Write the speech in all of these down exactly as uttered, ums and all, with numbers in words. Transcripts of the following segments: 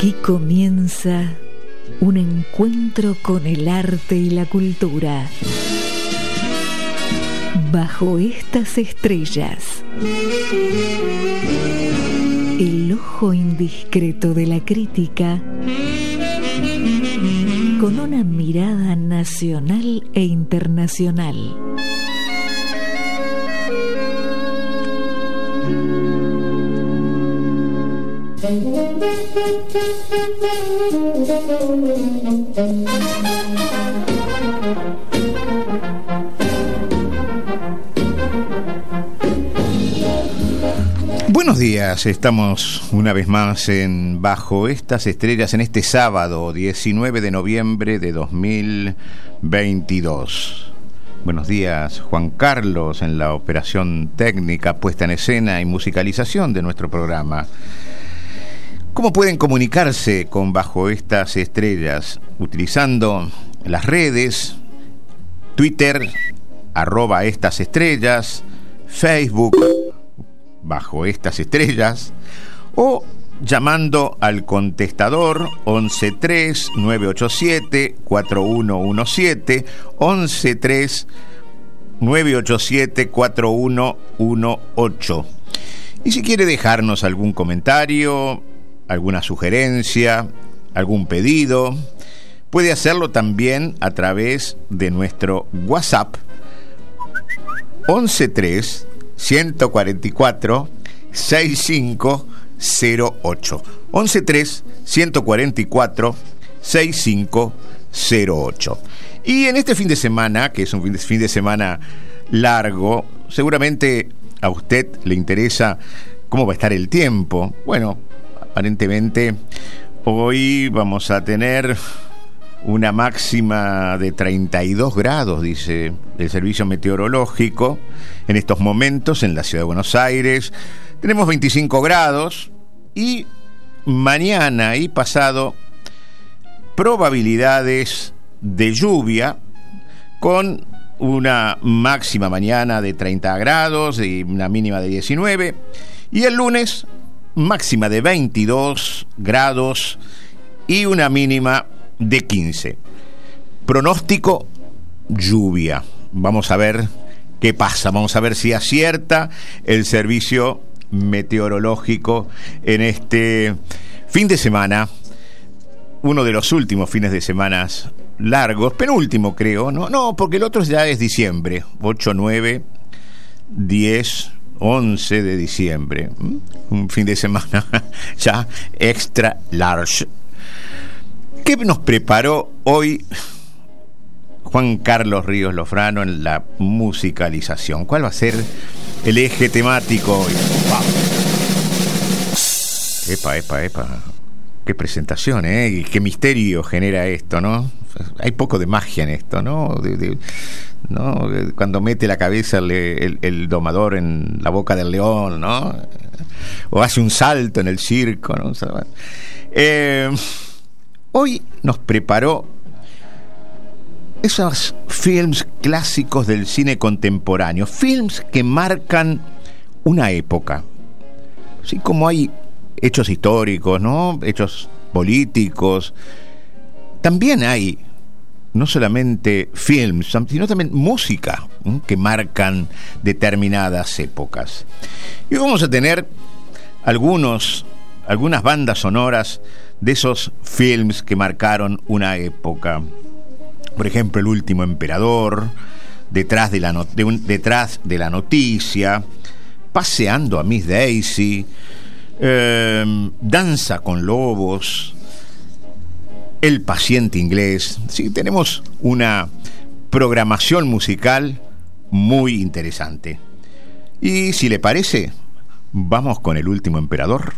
Aquí comienza un encuentro con el arte y la cultura. Bajo estas estrellas, el ojo indiscreto de la crítica, con una mirada nacional e internacional. Buenos días, estamos una vez más en Bajo estas estrellas en este sábado diecinueve de noviembre de dos mil veintidós. Buenos días, Juan Carlos, en la operación técnica, puesta en escena y musicalización de nuestro programa. ¿Cómo pueden comunicarse con Bajo estas estrellas? Utilizando las redes, Twitter, arroba estas estrellas, Facebook, Bajo estas estrellas, o llamando al contestador once tres nueve ocho siete cuatro uno uno siete, once tres nueve ocho siete cuatro uno uno ocho. Y si quiere dejarnos algún comentario, alguna sugerencia, algún pedido, puede hacerlo también a través de nuestro WhatsApp once tres ciento cuarenta y cuatro sesenta y cinco cero ocho, once tres ciento cuarenta y cuatro sesenta y cinco cero ocho. Y en este fin de semana, que es un fin de semana largo, seguramente a usted le interesa cómo va a estar el tiempo. Bueno, aparentemente hoy vamos a tener una máxima de treinta y dos grados, dice el servicio meteorológico. En estos momentos en la ciudad de Buenos Aires tenemos veinticinco grados, y mañana y pasado probabilidades de lluvia, con una máxima mañana de treinta grados y una mínima de diecinueve, y el lunes máxima de veintidós grados y una mínima de quince. Pronóstico: lluvia. Vamos a ver qué pasa, vamos a ver si acierta el servicio meteorológico en este fin de semana, uno de los últimos fines de semana largos, penúltimo creo, no, no, porque el otro ya es diciembre, ocho, nueve, diez, once de diciembre, un fin de semana ya extra large. ¿Qué nos preparó hoy Juan Carlos Ríos Lofrano en la musicalización? ¿Cuál va a ser el eje temático hoy? ¡Wow! Epa, epa, epa. Qué presentación, ¿eh? Y qué misterio genera esto, ¿no? Hay poco de magia en esto, ¿no? De, de, ¿no? Cuando mete la cabeza el, el, el domador en la boca del león, ¿no? O hace un salto en el circo, ¿no? Eh, hoy nos preparó esos films clásicos del cine contemporáneo, films que marcan una época. Así como hay hechos históricos, ¿no? Hechos políticos, también hay no solamente films, sino también música, ¿eh? que marcan determinadas épocas. Y vamos a tener algunos, algunas bandas sonoras de esos films que marcaron una época. Por ejemplo, El último emperador, Detrás de la, no- de un, detrás de la noticia, Paseando a Miss Daisy, eh, Danza con lobos, El paciente inglés. Sí, tenemos una programación musical muy interesante. Y si le parece, vamos con El último emperador.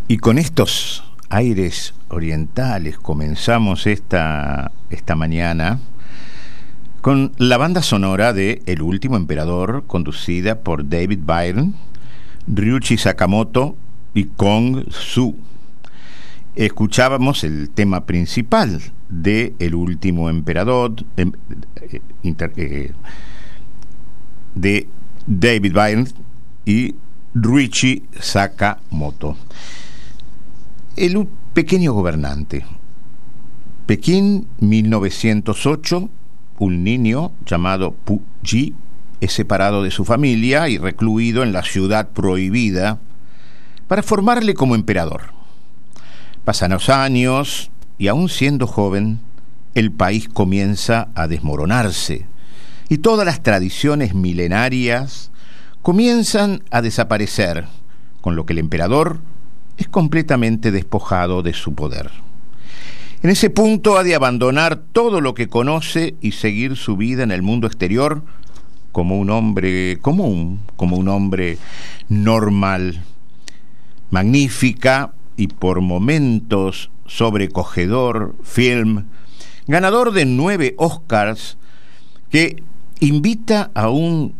Y con estos aires orientales comenzamos esta, esta mañana con la banda sonora de El Último Emperador, conducida por David Byrne, Ryuichi Sakamoto y Kong Su. Escuchábamos el tema principal de El Último Emperador, eh, eh, inter, eh, de David Byrne y Ryuichi Sakamoto. El pequeño gobernante. Pekín, mil novecientos ocho. Un niño llamado Pu Yi es separado de su familia y recluido en la ciudad prohibida para formarle como emperador. Pasan los años y aún siendo joven, el país comienza a desmoronarse y todas las tradiciones milenarias comienzan a desaparecer, con lo que el emperador es completamente despojado de su poder. En ese punto ha de abandonar todo lo que conoce y seguir su vida en el mundo exterior como un hombre común, como un hombre normal. Magnífica y por momentos sobrecogedor film, ganador de nueve Oscars, que invita a un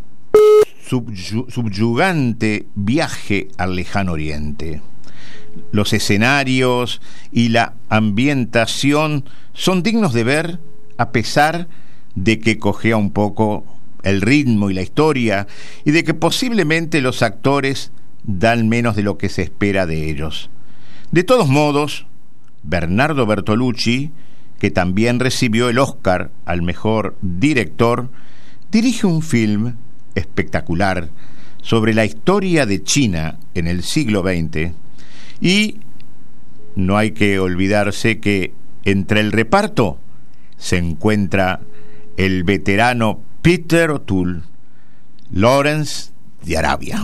subyugante viaje al lejano oriente. Los escenarios y la ambientación son dignos de ver, a pesar de que cojea un poco el ritmo y la historia, y de que posiblemente los actores dan menos de lo que se espera de ellos. De todos modos, Bernardo Bertolucci, que también recibió el Oscar al mejor director, dirige un film espectacular sobre la historia de China en el siglo veinte. Y no hay que olvidarse que entre el reparto se encuentra el veterano Peter O'Toole, Lawrence de Arabia.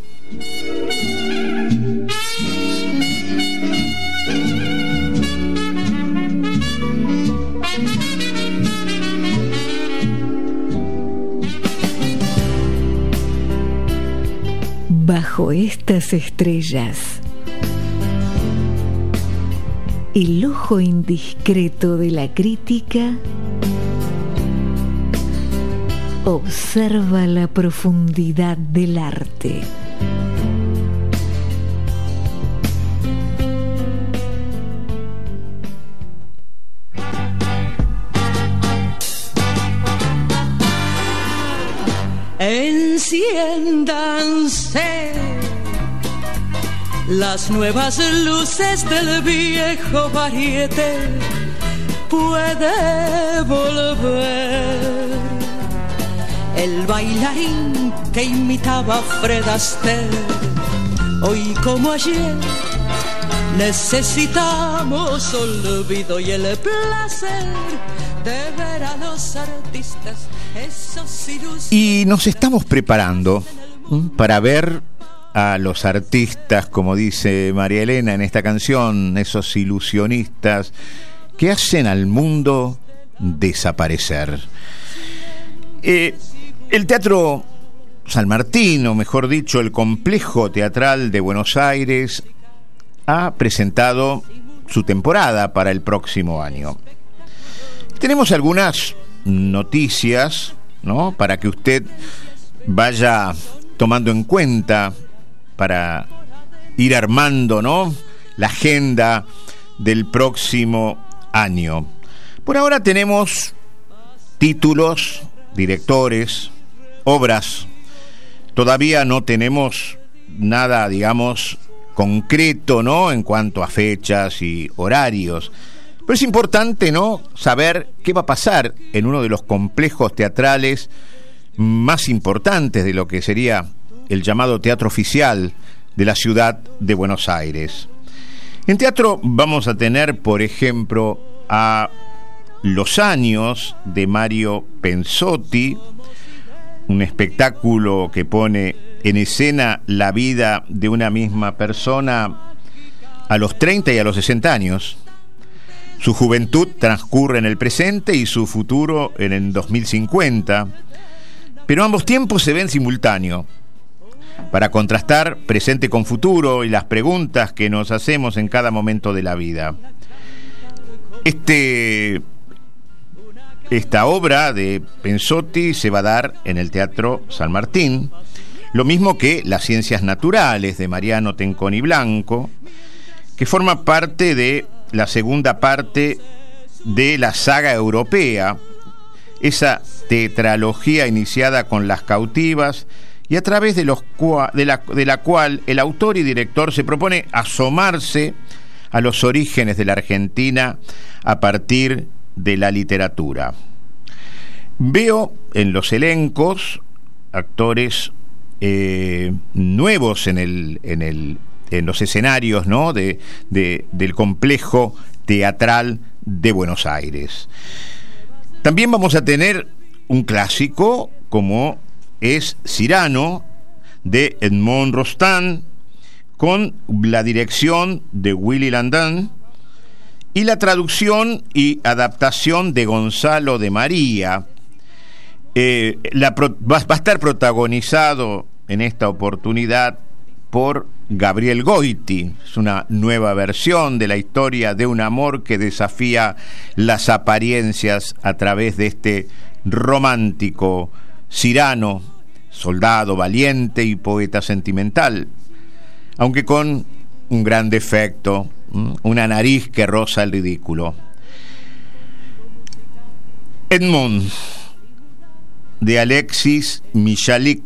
Bajo estas estrellas, el ojo indiscreto de la crítica observa la profundidad del arte. Enciéndanse las nuevas luces del viejo Varieté, puede volver el bailarín que imitaba a Fred Astaire. Hoy como ayer necesitamos olvido y el placer de ver a los artistas, esos ilusiones. Y nos estamos preparando para ver a los artistas, como dice María Elena en esta canción, esos ilusionistas que hacen al mundo desaparecer. Eh, el Teatro San Martín, o mejor dicho, el Complejo Teatral de Buenos Aires, ha presentado su temporada para el próximo año. Tenemos algunas noticias, ¿no?, para que usted vaya tomando en cuenta para ir armando, ¿no?, la agenda del próximo año. Por ahora tenemos títulos, directores, obras. Todavía no tenemos nada, digamos, concreto, ¿no?, en cuanto a fechas y horarios. Pero es importante, ¿no?, saber qué va a pasar en uno de los complejos teatrales más importantes de lo que sería el llamado teatro oficial de la ciudad de Buenos Aires. En teatro vamos a tener, por ejemplo, a Los Años de Mario Pensotti, un espectáculo que pone en escena la vida de una misma persona a los treinta y a los sesenta años. Su juventud transcurre en el presente y su futuro en el dos mil cincuenta, pero ambos tiempos se ven simultáneo. para contrastar presente con futuro y las preguntas que nos hacemos en cada momento de la vida. Este, esta obra de Pensotti se va a dar en el Teatro San Martín, lo mismo que Las Ciencias Naturales de Mariano Tenconi Blanco, que forma parte de la segunda parte de la saga europea, esa tetralogía iniciada con Las Cautivas y a través de, los cua, de, la, de la cual el autor y director se propone asomarse a los orígenes de la Argentina a partir de la literatura. Veo en los elencos actores eh, nuevos en el, en el, en los escenarios, ¿no? de, de, del complejo teatral de Buenos Aires. También vamos a tener un clásico como es Cyrano de Edmond Rostand, con la dirección de Willy Landin y la traducción y adaptación de Gonzalo de María. Eh, la, va, va a estar protagonizado en esta oportunidad por Gabriel Goiti. Es una nueva versión de la historia de un amor que desafía las apariencias a través de este romántico Cyrano, soldado valiente y poeta sentimental, aunque con un gran defecto, una nariz que roza el ridículo. Edmond, de Alexis Michalik.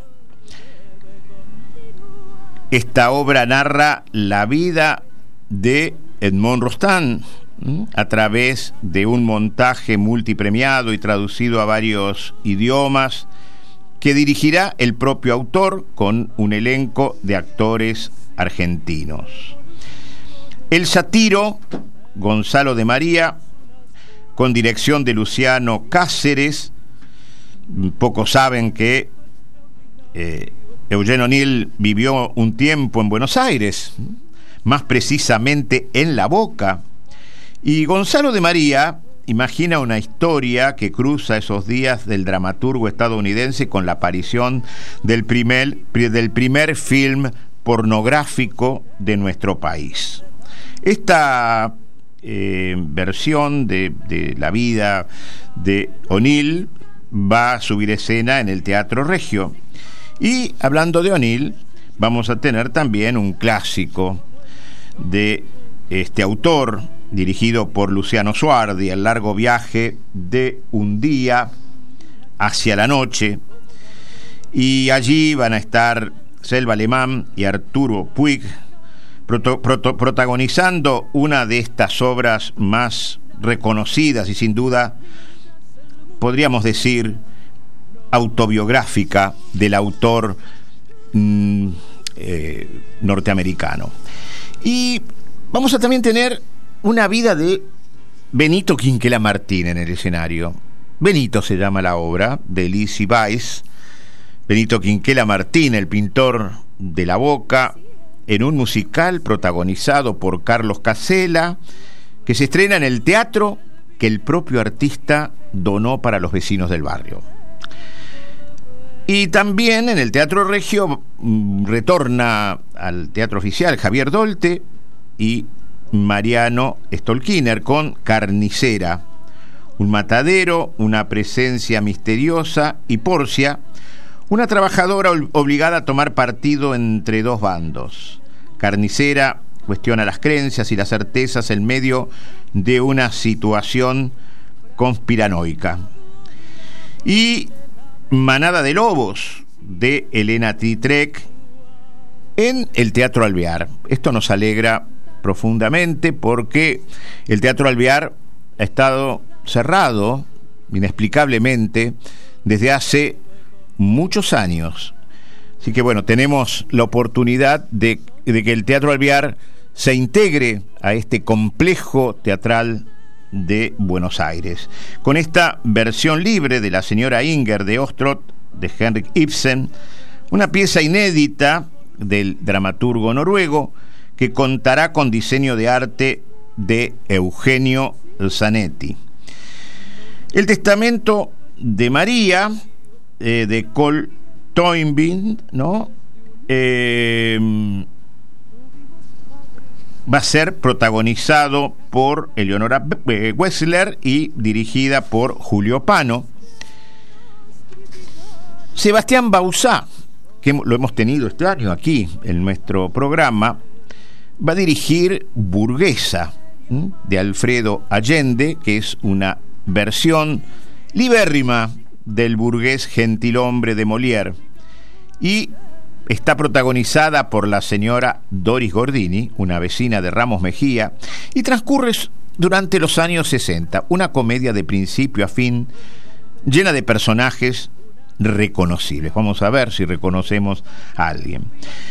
Esta obra narra la vida de Edmond Rostand a través de un montaje multipremiado y traducido a varios idiomas, que dirigirá el propio autor con un elenco de actores argentinos. El satiro, Gonzalo de María, con dirección de Luciano Cáceres. Pocos saben que eh, Eugene O'Neill vivió un tiempo en Buenos Aires, más precisamente en La Boca, y Gonzalo de María imagina una historia que cruza esos días del dramaturgo estadounidense con la aparición del primer, del primer film pornográfico de nuestro país. Esta eh, versión de, de la vida de O'Neill va a subir escena en el Teatro Regio. Y hablando de O'Neill, vamos a tener también un clásico de este autor, dirigido por Luciano Suardi, El largo viaje de un día hacia la noche, y allí van a estar Selva Alemán y Arturo Puig proto, proto, protagonizando una de estas obras más reconocidas y sin duda podríamos decir autobiográfica del autor mm, eh, norteamericano. Y vamos a también tener una vida de Benito Quinquela Martín en el escenario. Benito se llama la obra, de Lizzie Weiss. Benito Quinquela Martín, el pintor de La Boca, en un musical protagonizado por Carlos Casella, que se estrena en el teatro que el propio artista donó para los vecinos del barrio. Y también en el Teatro Regio mm, retorna al Teatro Oficial Javier Dolte y Mariano Stolkiner con Carnicera, un matadero, una presencia misteriosa, y Porcia, una trabajadora obligada a tomar partido entre dos bandos. Carnicera cuestiona las creencias y las certezas en medio de una situación conspiranoica. Y Manada de Lobos, de Elena Titrek, en el Teatro Alvear. Esto nos alegra profundamente porque el Teatro Alvear ha estado cerrado inexplicablemente desde hace muchos años. Así que bueno, tenemos la oportunidad de, de que el Teatro Alvear se integre a este complejo teatral de Buenos Aires, con esta versión libre de La señora Inger de Ostrot, de Henrik Ibsen, una pieza inédita del dramaturgo noruego, que contará con diseño de arte de Eugenio Zanetti. El testamento de María, eh, de Cole Toynbee, ¿no? eh, va a ser protagonizado por Eleonora Wexler y dirigida por Julio Pano. Sebastián Bauzá, que lo hemos tenido este año aquí en nuestro programa, va a dirigir Burguesa, ¿m? de Alfredo Allende, que es una versión libérrima del burgués gentilhombre de Molière, y está protagonizada por la señora Doris Gordini, una vecina de Ramos Mejía, y transcurre durante los años sesenta, una comedia de principio a fin, llena de personajes reconocibles. Vamos a ver si reconocemos a alguien.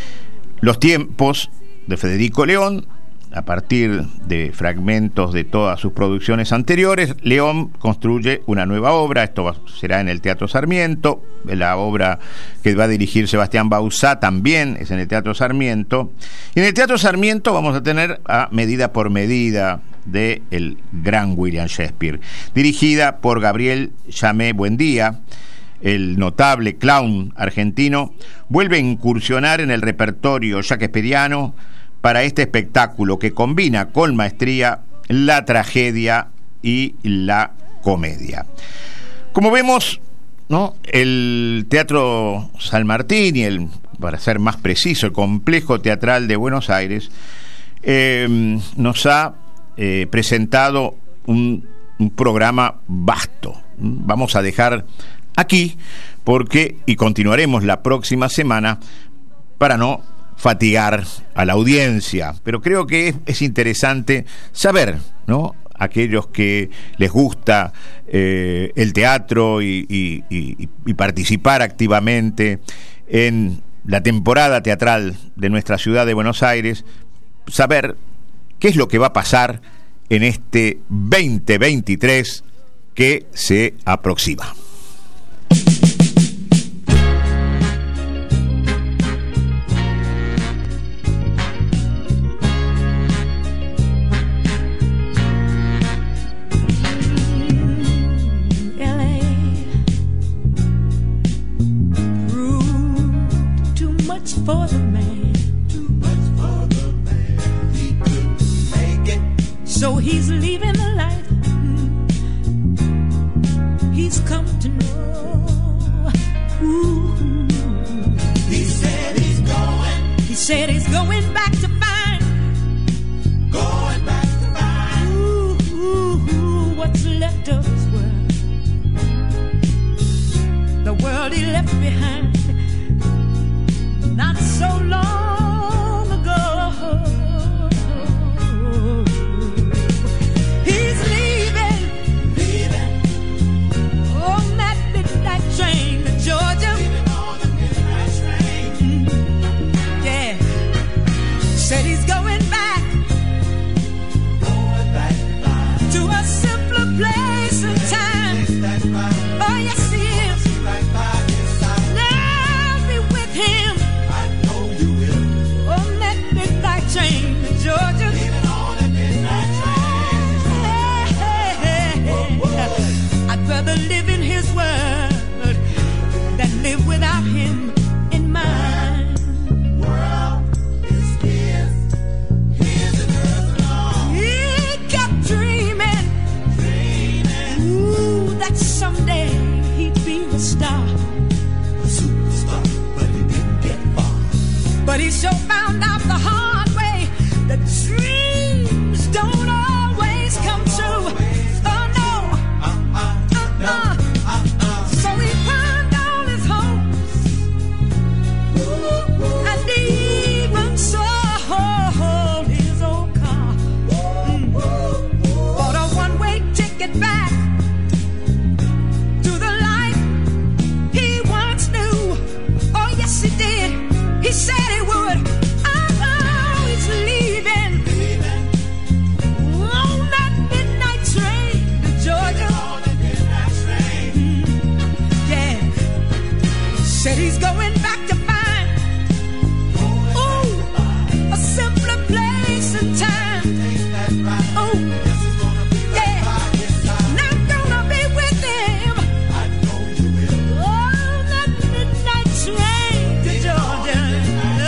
Los tiempos de Federico León, a partir de fragmentos de todas sus producciones anteriores, León construye una nueva obra. Esto va, será en el Teatro Sarmiento. La obra que va a dirigir Sebastián Bauzá también es en el Teatro Sarmiento. Y en el Teatro Sarmiento vamos a tener a Medida por Medida, de el gran William Shakespeare, dirigida por Gabriel Llamé Buendía. El notable clown argentino vuelve a incursionar en el repertorio shakespeariano para este espectáculo que combina con maestría la tragedia y la comedia. Como vemos, ¿no?, el Teatro San Martín y el, para ser más preciso, el Complejo Teatral de Buenos Aires eh, nos ha eh, presentado un, un programa vasto. Vamos a dejar aquí porque, y continuaremos la próxima semana para no fatigar a la audiencia, pero creo que es, es interesante saber, ¿no?, aquellos que les gusta eh, el teatro y, y, y, y participar activamente en la temporada teatral de nuestra ciudad de Buenos Aires, saber qué es lo que va a pasar en este veinte veintitrés que se aproxima. For the man, too much for the man. He couldn't make it, so he's leaving the life he's come to know. Ooh. He said he's going. He said he's going back to find. Going back to find. Ooh, ooh, ooh, what's left of his world? The world he left behind. Not so long ago. He's leaving, leaving on that midnight train to Georgia. Leaving on the midnight train. Mm-hmm. Yeah. Said he's going back, going back to a simpler place and time. Oh yes, he is. Now be with him. Train to Georgia. Leaving on the midnight train. Hey, hey, hey. I'd rather live in his world than live without him in mine. World is his, his and hers alone. He kept dreaming, dreaming. Ooh, that someday he'd be a star, a superstar, but he didn't get far. But he sure found out the hard. The dreams don't always come true. Oh no, uh-uh, uh-uh. So he pawned all his hopes and even sold his old car. Mm. Bought a one-way ticket back to the life he once knew. Oh yes he did. He said he would. Said he's going back to find, ooh, a simpler place and time. Oh, yeah, not gonna be with him. Oh, that midnight train to Georgia.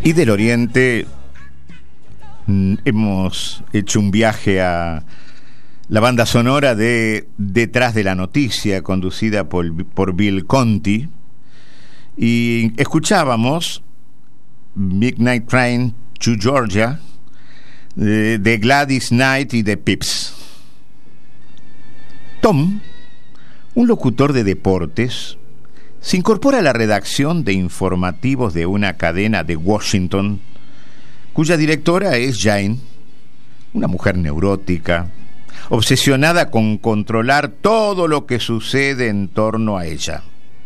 Y del Oriente hemos hecho un viaje a la banda sonora de Detrás de la Noticia, conducida por, por Bill Conti, y escuchábamos Midnight Train to Georgia de, de Gladys Knight y de Pips. Tom, un locutor de deportes, se incorpora a la redacción de informativos de una cadena de Washington, cuya directora es Jane, una mujer neurótica, obsesionada con controlar todo lo que sucede en torno a ella.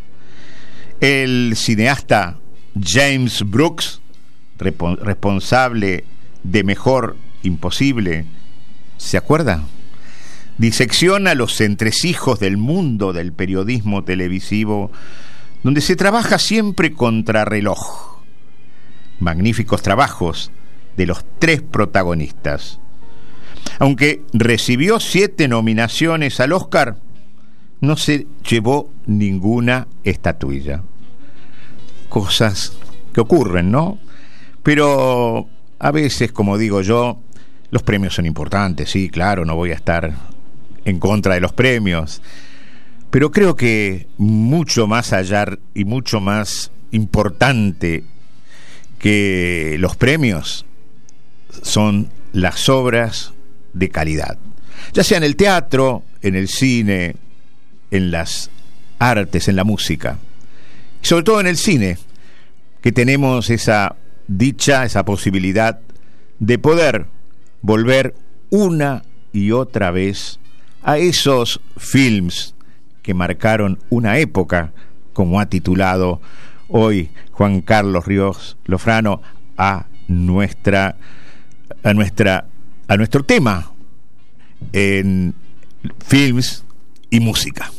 El cineasta James Brooks, repo- responsable de Mejor Imposible, ¿se acuerda? Disecciona los entresijos del mundo del periodismo televisivo, donde se trabaja siempre contrarreloj. Magníficos trabajos de los tres protagonistas. Aunque recibió siete nominaciones al Oscar, no se llevó ninguna estatuilla. Cosas que ocurren, ¿no? Pero a veces, como digo yo, los premios son importantes, sí, claro, no voy a estar en contra de los premios, pero creo que mucho más allá y mucho más importante que los premios son las obras de calidad, ya sea en el teatro, en el cine, en las artes, en la música, y sobre todo en el cine, que tenemos esa dicha, esa posibilidad de poder volver una y otra vez a esos films que marcaron una época, como ha titulado hoy Juan Carlos Ríos Lofrano a nuestra a nuestra a nuestro tema en films y música.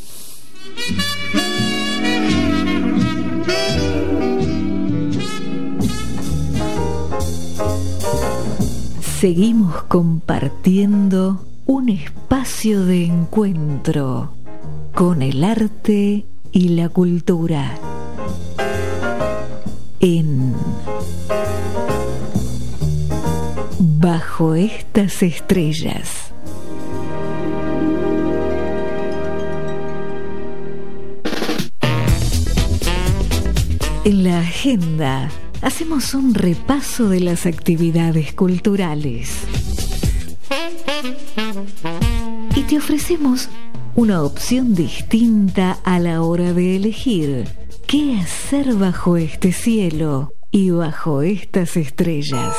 Seguimos compartiendo un espacio de encuentro con el arte y la cultura en Bajo estas estrellas. En la agenda hacemos un repaso de las actividades culturales y te ofrecemos una opción distinta a la hora de elegir qué hacer bajo este cielo y bajo estas estrellas.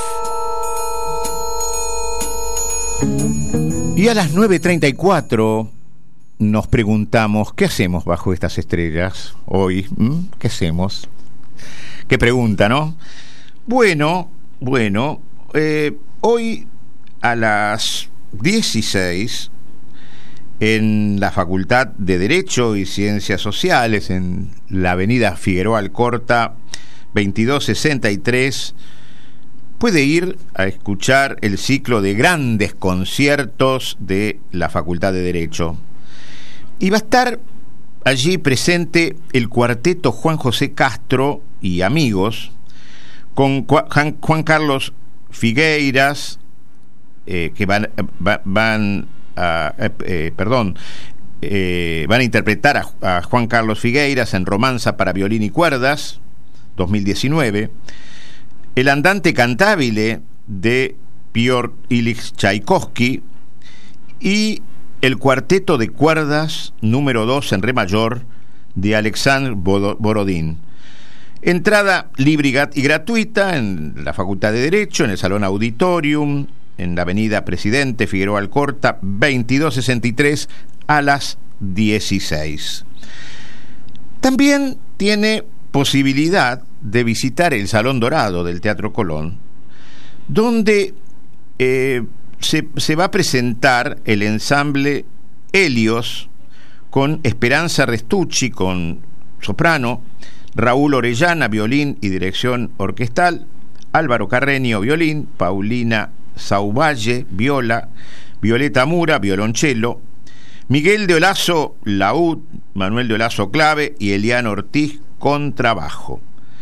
Y a las nueve treinta y cuatro nos preguntamos, ¿qué hacemos bajo estas estrellas hoy? ¿Mm? ¿Qué hacemos? Qué pregunta, ¿no? Bueno, bueno, eh, hoy a las dieciséis, en la Facultad de Derecho y Ciencias Sociales, en la avenida Figueroa Alcorta, veintidós sesenta y tres, puede ir a escuchar el ciclo de grandes conciertos de la Facultad de Derecho. Y va a estar allí presente el cuarteto Juan José Castro y amigos, con Juan, Juan Carlos Figueiras, eh, que van, va, van a, eh, eh, perdón, eh, van a interpretar a, a Juan Carlos Figueiras en Romanza para violín y cuerdas, dos mil diecinueve, el Andante Cantabile de Piotr Ilich Tchaikovsky y el cuarteto de cuerdas número dos en re mayor de Alexandre Borodín. Entrada libre y gratuita en la Facultad de Derecho, en el Salón Auditorium, en la avenida Presidente Figueroa Alcorta, veintidós sesenta y tres, a las dieciséis. También tiene posibilidad de visitar el Salón Dorado del Teatro Colón, donde eh, se, se va a presentar el ensamble Helios con Esperanza Restucci, con soprano, Raúl Orellana, violín y dirección orquestal, Álvaro Carreño, violín, Paulina Sauvalle, viola, Violeta Mura, violonchelo, Miguel de Olazo, laúd, Manuel de Olazo, clave, y Eliano Ortiz, contrabajo.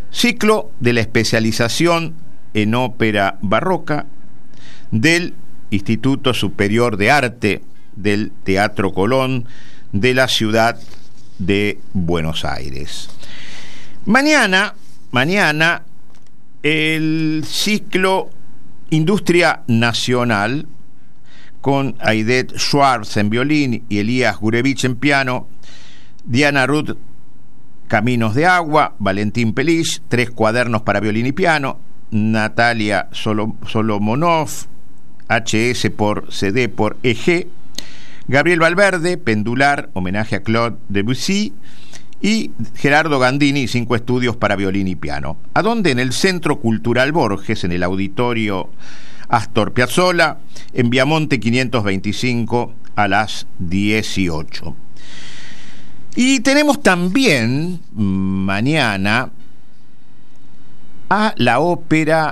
Ciclo de la especialización en ópera barroca del Instituto Superior de Arte del Teatro Colón de la ciudad de Buenos Aires. Mañana, mañana, el ciclo Industria Nacional, con Aidet Schwartz en violín y Elías Gurevich en piano, Diana Ruth, Caminos de Agua, Valentín Pelich, Tres cuadernos para violín y piano, Natalia Solo, Solomonov, H S por C D por E G, Gabriel Valverde, Pendular, homenaje a Claude Debussy, y Gerardo Gandini, Cinco estudios para violín y piano. ¿A dónde? En el Centro Cultural Borges, en el Auditorio Astor Piazzolla, en Viamonte quinientos veinticinco, a las dieciocho. Y tenemos también mañana a la ópera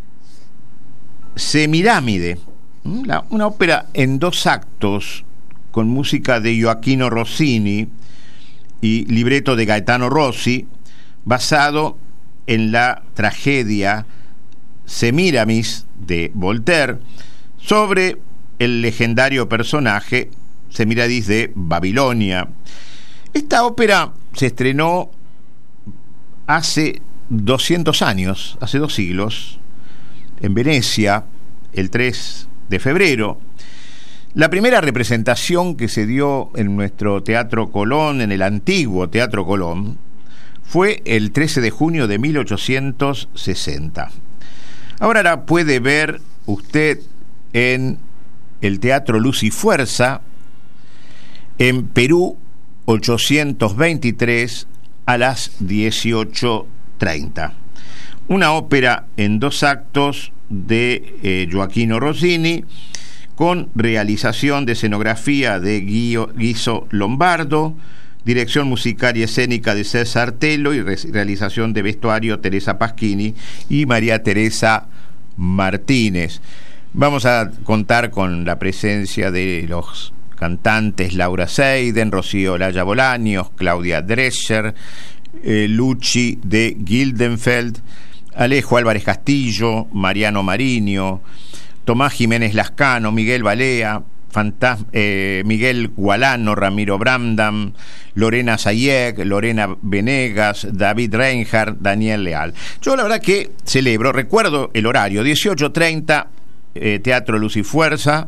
Semiramide, una ópera en dos actos con música de Gioacchino Rossini y libreto de Gaetano Rossi, basado en la tragedia Semiramis de Voltaire, sobre el legendario personaje Semiradis de Babilonia. Esta ópera se estrenó hace doscientos años, hace dos siglos, en Venecia, el tres de febrero. La primera representación que se dio en nuestro Teatro Colón, en el antiguo Teatro Colón, fue el trece de junio de mil ochocientos sesenta. Ahora la puede ver usted en el Teatro Luz y Fuerza, en Perú ochocientos veintitrés, a las dieciocho treinta. Una ópera en dos actos de eh, Gioacchino Rossini, con realización de escenografía de Guido, Guiso Lombardo, dirección musical y escénica de César Tello y re- realización de vestuario Teresa Paschini y María Teresa Martínez. Vamos a contar con la presencia de los cantantes Laura Seiden, Rocío Olaya Bolaños, Claudia Drescher, eh, Luchi de Gildenfeld, Alejo Álvarez Castillo, Mariano Mariño, Tomás Jiménez Lascano, Miguel Balea, Fantas- eh, Miguel Gualano, Ramiro Brandam, Lorena Sayek, Lorena Venegas, David Reinhardt, Daniel Leal. Yo la verdad que celebro, recuerdo el horario, dieciocho treinta, eh, Teatro Luz y Fuerza,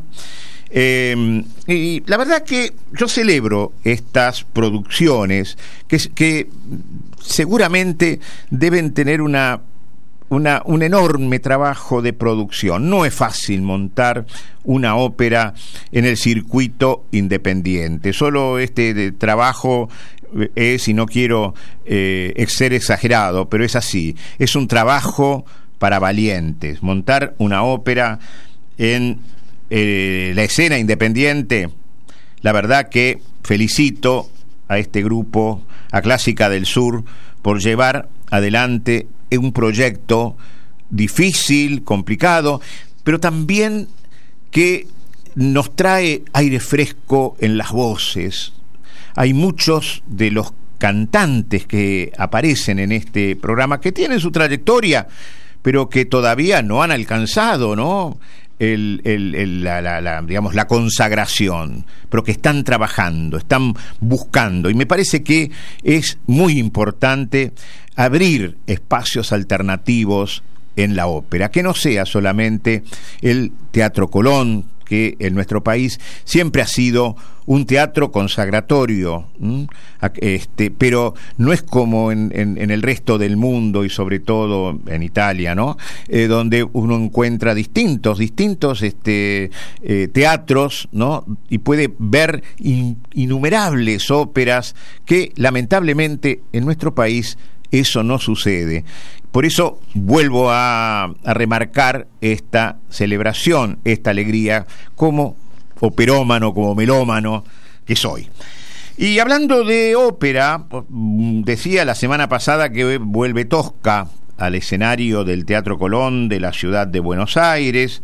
eh, y la verdad que yo celebro estas producciones que, que seguramente deben tener una Una, un enorme trabajo de producción. No es fácil montar una ópera en el circuito independiente. Solo este de trabajo es, y no quiero eh, ser exagerado, pero es así. Es un trabajo para valientes. Montar una ópera en eh, la escena independiente, la verdad que felicito a este grupo, a Clásica del Sur, por llevar adelante un proyecto difícil, complicado, pero también que nos trae aire fresco en las voces. Hay muchos de los cantantes que aparecen en este programa que tienen su trayectoria, pero que todavía no han alcanzado, ¿no? El, el, el, la, la, la, digamos, la consagración, pero que están trabajando, están buscando, y me parece que es muy importante abrir espacios alternativos en la ópera, que no sea solamente el Teatro Colón, que en nuestro país siempre ha sido un teatro consagratorio, ¿m? este, pero no es como en, en, en el resto del mundo y sobre todo en Italia, ¿no? Eh, donde uno encuentra distintos, distintos este, eh, teatros, ¿no? Y puede ver in, innumerables óperas que lamentablemente en nuestro país eso no sucede. Por eso vuelvo a, a remarcar esta celebración, esta alegría, como operómano, como melómano que soy. Y hablando de ópera, decía la semana pasada que vuelve Tosca al escenario del Teatro Colón de la ciudad de Buenos Aires.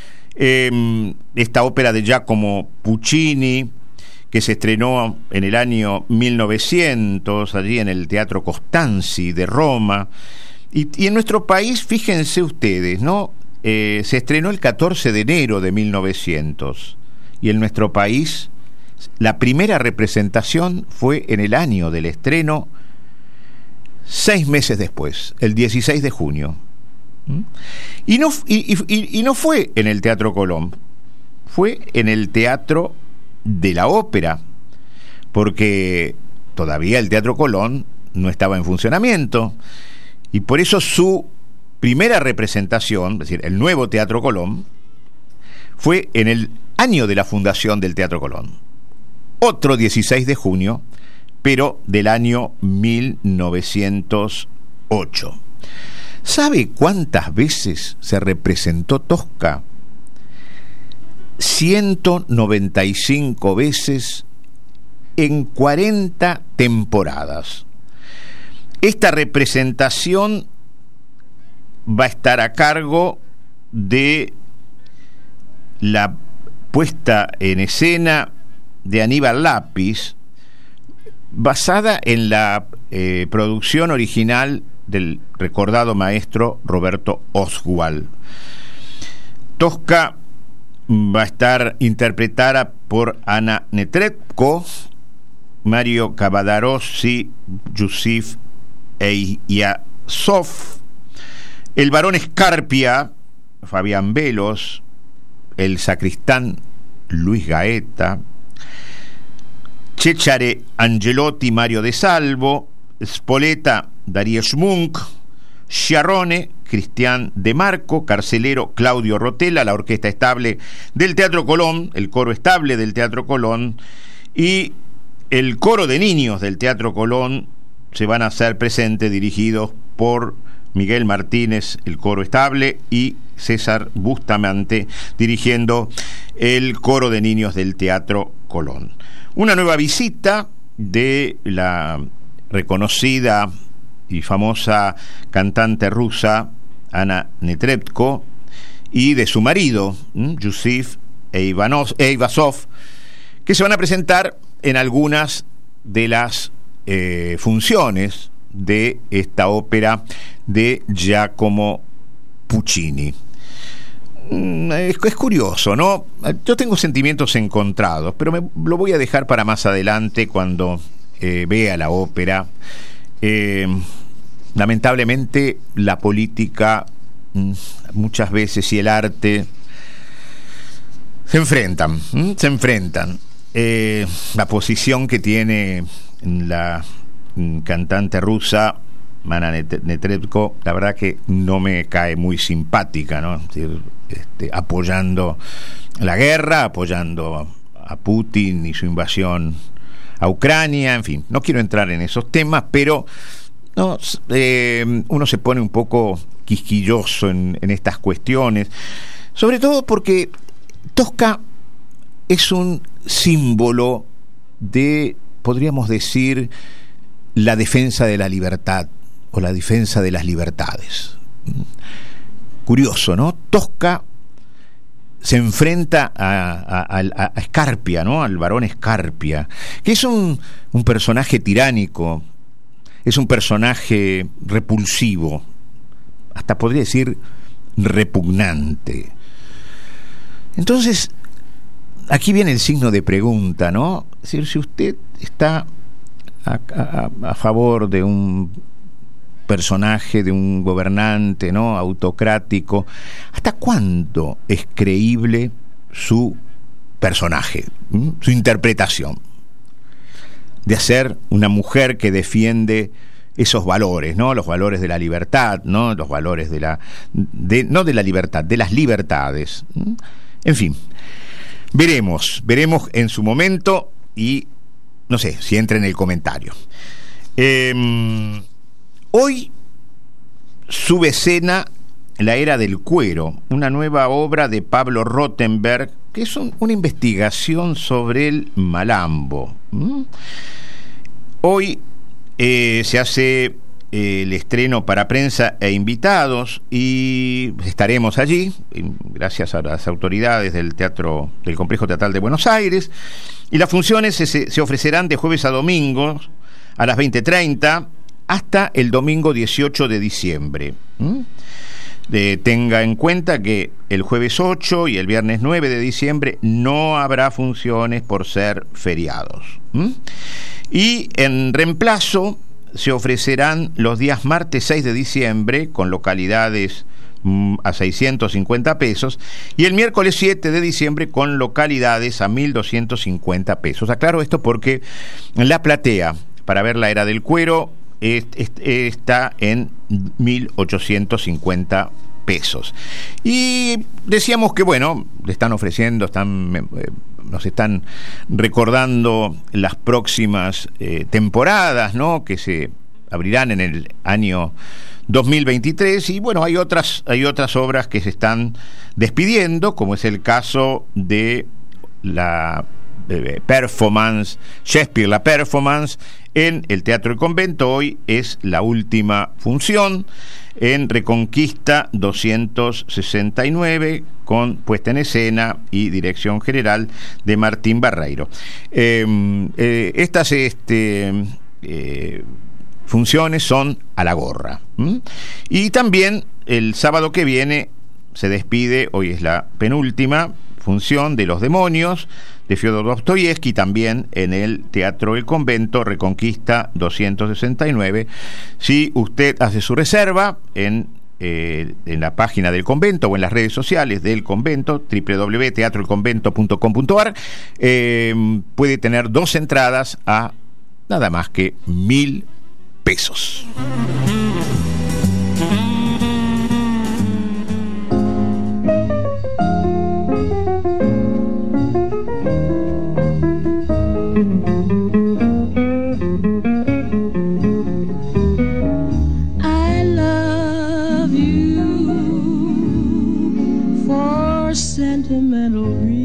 Eh, esta ópera de Giacomo Puccini, que se estrenó en el año mil novecientos, allí en el Teatro Costanzi de Roma, Y, y en nuestro país, fíjense ustedes, ¿no? Eh, se estrenó el catorce de enero de mil novecientos, y en nuestro país la primera representación fue en el año del estreno, seis meses después, el dieciséis de junio. ¿Mm? Y, no, y, y, y no fue en el Teatro Colón, fue en el Teatro de la Ópera, porque todavía el Teatro Colón no estaba en funcionamiento, y por eso su primera representación, es decir, el nuevo Teatro Colón, fue en el año de la fundación del Teatro Colón. Otro dieciséis de junio, pero del año mil novecientos ocho. ¿Sabe cuántas veces se representó Tosca? ciento noventa y cinco veces en cuarenta temporadas. Esta representación va a estar a cargo de la puesta en escena de Aníbal Lápiz, basada en la eh, producción original del recordado maestro Roberto Oswald. Tosca va a estar interpretada por Ana Netrebko, Mario Cavadarossi, Yusif Eyazov, el barón Escarpia, Fabián Velos, el sacristán Luis Gaeta, Cecare Angelotti, Mario De Salvo, Spoleta, Darío Schmunk, Sciarrone, Cristian De Marco, carcelero Claudio Rotella, la orquesta estable del Teatro Colón, el coro estable del Teatro Colón, y el coro de niños del Teatro Colón se van a hacer presentes, dirigidos por Miguel Martínez, el coro estable, y César Bustamante dirigiendo el coro de niños del Teatro Colón. Una nueva visita de la reconocida y famosa cantante rusa Ana Netrebko y de su marido Yusif Eyazov, que se van a presentar en algunas de las eh, funciones de esta ópera de Giacomo Puccini. Es, es curioso, ¿no? Yo tengo sentimientos encontrados, pero me lo voy a dejar para más adelante cuando eh, vea la ópera. Eh, lamentablemente la política muchas veces y el arte se enfrentan, ¿m? se enfrentan. Eh, la posición que tiene la cantante rusa Ana Netrebko, la verdad que no me cae muy simpática, ¿no? Es decir, este, apoyando la guerra, apoyando a Putin y su invasión a Ucrania, en fin, no quiero entrar en esos temas, pero no, eh, uno se pone un poco quisquilloso en, en estas cuestiones, sobre todo porque Tosca es un símbolo de, podríamos decir, la defensa de la libertad o la defensa de las libertades. Curioso, ¿no? Tosca se enfrenta a, a, a, a Escarpia, ¿no? Al barón Escarpia, que es un, un personaje tiránico, es un personaje repulsivo, hasta podría decir repugnante. Entonces, aquí viene el signo de pregunta, ¿no? Es decir, si usted está a, a, a favor de un personaje, de un gobernante, ¿no? autocrático, ¿hasta cuándo es creíble su personaje, ¿m? su interpretación? De hacer una mujer que defiende esos valores, ¿no? Los valores de la libertad, ¿no? Los valores de la de, no de la libertad, de las libertades. ¿m? En fin, veremos, veremos en su momento y no sé si entra en el comentario. Eh, hoy sube escena La Era del Cuero, una nueva obra de Pablo Rottenberg, que es un, una investigación sobre el malambo. ¿Mm? Hoy eh, se hace eh, el estreno para prensa e invitados y estaremos allí, gracias a las autoridades del teatro, del Complejo Teatral de Buenos Aires, y las funciones se, se ofrecerán de jueves a domingo a las veinte treinta hasta el domingo dieciocho de diciembre. ¿Mm? De, tenga en cuenta que el jueves ocho y el viernes nueve de diciembre no habrá funciones por ser feriados. ¿Mm? Y en reemplazo se ofrecerán los días martes seis de diciembre con localidades mm, a seiscientos cincuenta pesos y el miércoles siete de diciembre con localidades a mil doscientos cincuenta pesos. Aclaro esto porque la platea para ver la Era del Cuero es, es, está en mil ochocientos cincuenta pesos. Y decíamos que, bueno, le están ofreciendo, están, eh, nos están recordando las próximas eh, temporadas, ¿no?, que se abrirán en el año dos mil veintitrés, y bueno, hay otras, hay otras obras que se están despidiendo, como es el caso de la eh, performance, Shakespeare, la performance, en el Teatro del Convento. Hoy es la última función en Reconquista doscientos sesenta y nueve, con puesta en escena y dirección general de Martín Barreiro. Eh, eh, estas este, eh, funciones son a la gorra. ¿Mm? Y también el sábado que viene se despide, hoy es la penúltima función, de Los Demonios, de Fyodor Dostoyevsky, también en el Teatro del Convento, Reconquista doscientos sesenta y nueve. Si usted hace su reserva en, eh, en la página del convento o en las redes sociales del convento, doble u doble u doble u punto teatro el convento punto com punto a r, eh, puede tener dos entradas a nada más que mil pesos. I love you for sentimental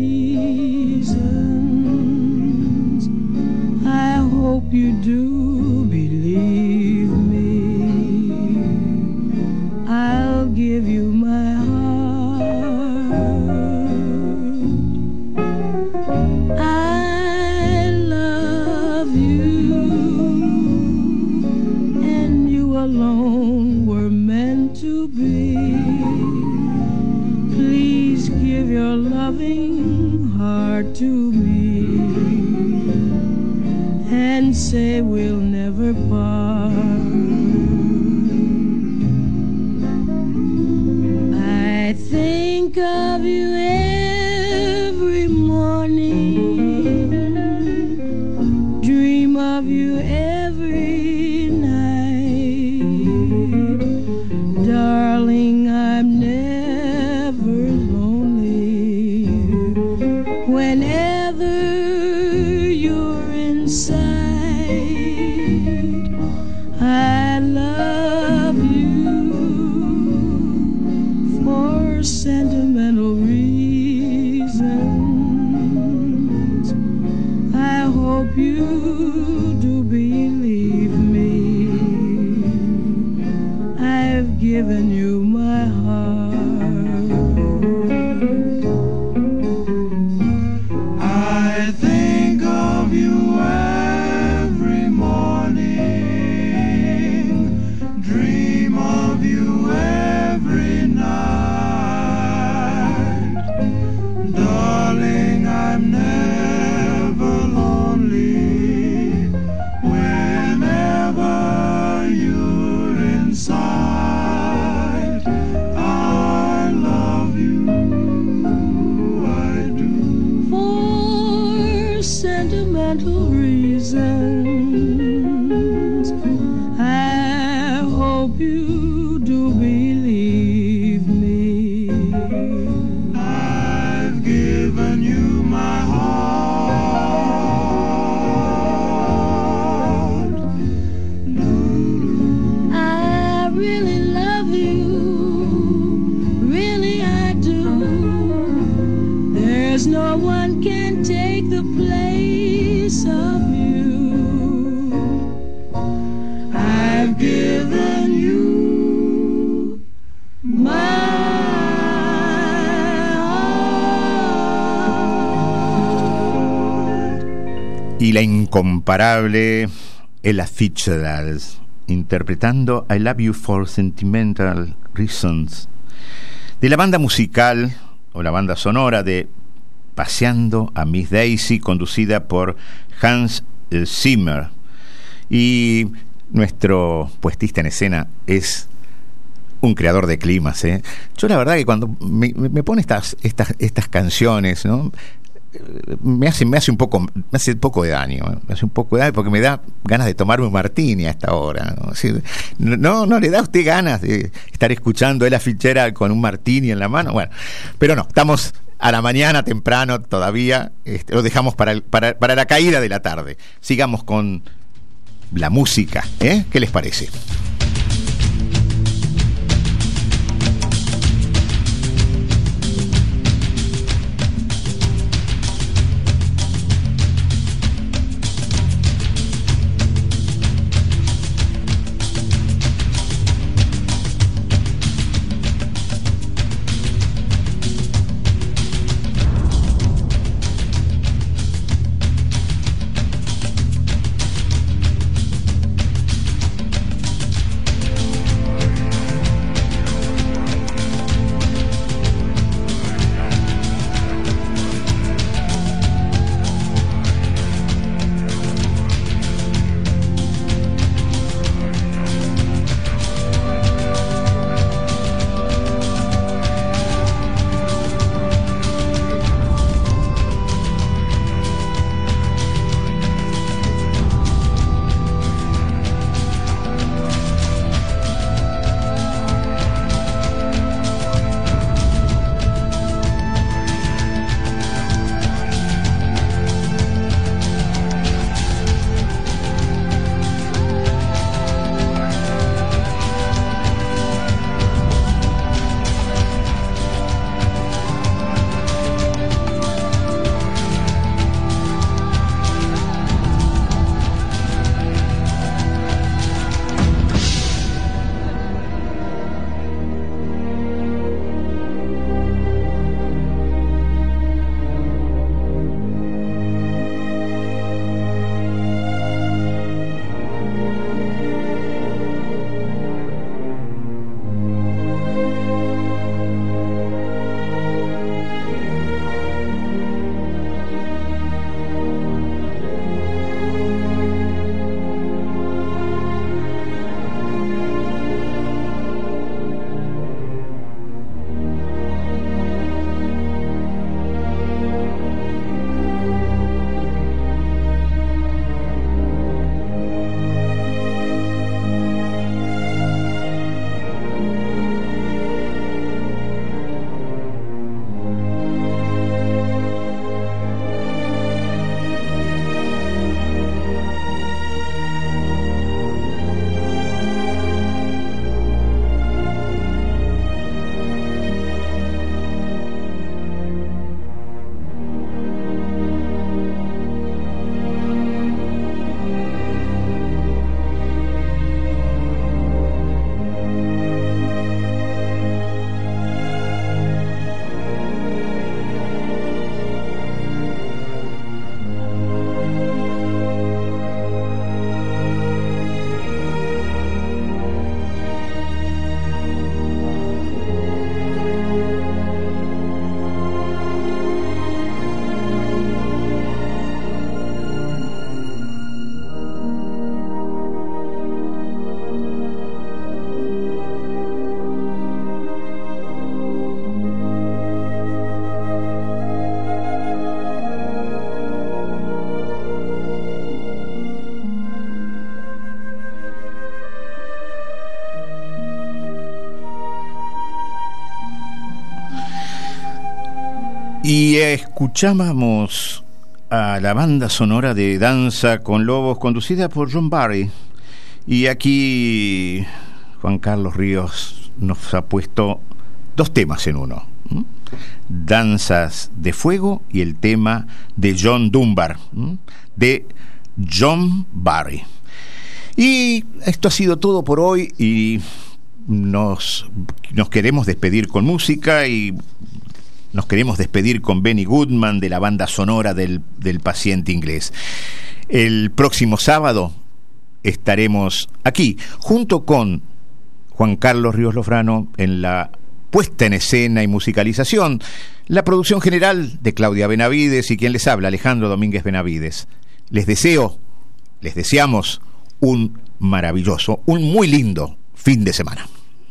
reasons. I hope you do believe me. I'll give you my heart. I love you, and you alone were meant to be. Please give your loving heart to me and say we'll never part. I think of you every morning, dream of you every night. Darling, I'm never lonely whenever you're inside. I love you for sentimental reasons. I hope you do believe me. I've given you my heart. I think of you every morning, dream of you every night. Darling, I'm never lonely whenever you're inside. I love you, I do, for sentimental reasons. I hope you do believe me. I've given you my heart. I really love you, really I do. There's no one can take the place of you. I've given you my heart. Y la incomparable Ella Fitzgerald interpretando I Love You for Sentimental Reasons, de la banda musical o la banda sonora de Paseando a Miss Daisy, conducida por Hans Zimmer. Y nuestro puestista en escena es un creador de climas, ¿eh? Yo la verdad que cuando me, me pone estas, estas, estas canciones, ¿no? me hace me hace un poco me hace un poco de daño, ¿eh? me hace un poco de daño porque me da ganas de tomarme un martini a esta hora, ¿no? Así, no, no le da a usted ganas de estar escuchando Ella Fitzgerald con un martini en la mano. Bueno, pero no, estamos a la mañana temprano todavía, este, lo dejamos para, el, para, para la caída de la tarde. Sigamos con la música, ¿eh? ¿Qué les parece? Y escuchábamos a la banda sonora de Danza con Lobos, conducida por John Barry. Y aquí Juan Carlos Ríos nos ha puesto dos temas en uno: ¿Mm? Danzas de Fuego y el tema de John Dunbar, ¿Mm? de John Barry. Y esto ha sido todo por hoy, y nos, nos queremos despedir con música, y nos queremos despedir con Benny Goodman, de la banda sonora del, del Paciente Inglés. El próximo sábado estaremos aquí, junto con Juan Carlos Ríos Lofrano en la puesta en escena y musicalización, la producción general de Claudia Benavides y quien les habla, Alejandro Domínguez Benavides. Les deseo, les deseamos un maravilloso, un muy lindo fin de semana.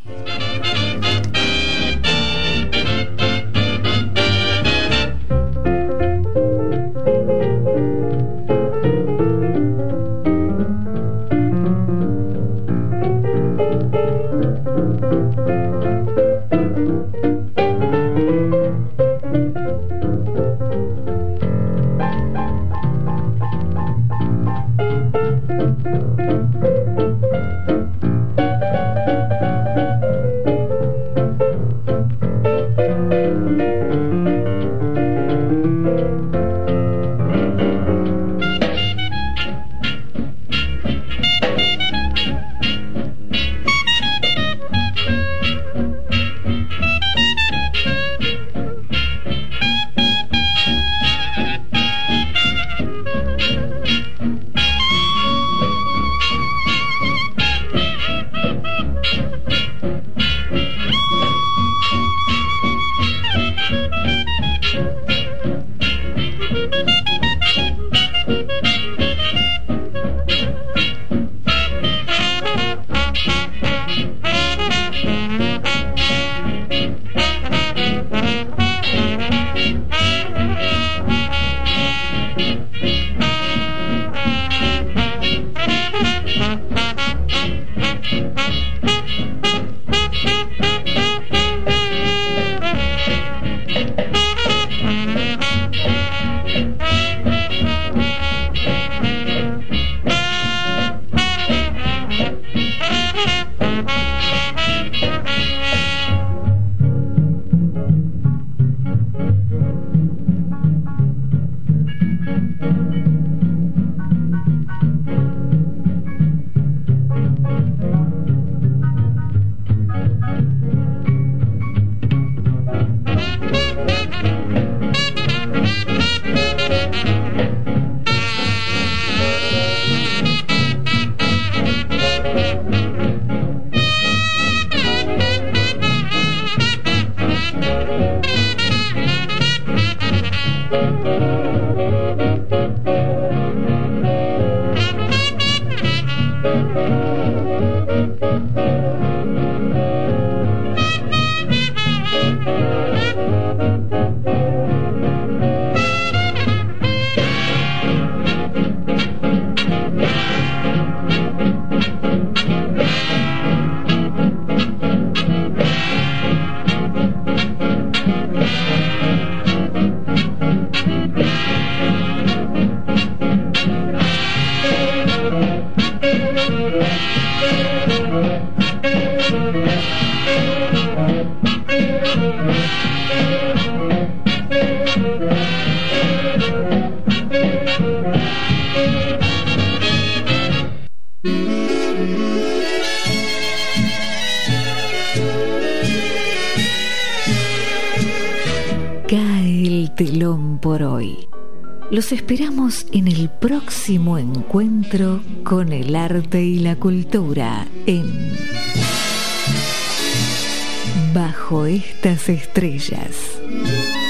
Cae el telón por hoy. Los esperamos en el próximo encuentro con el arte y la cultura en Bajo estas estrellas.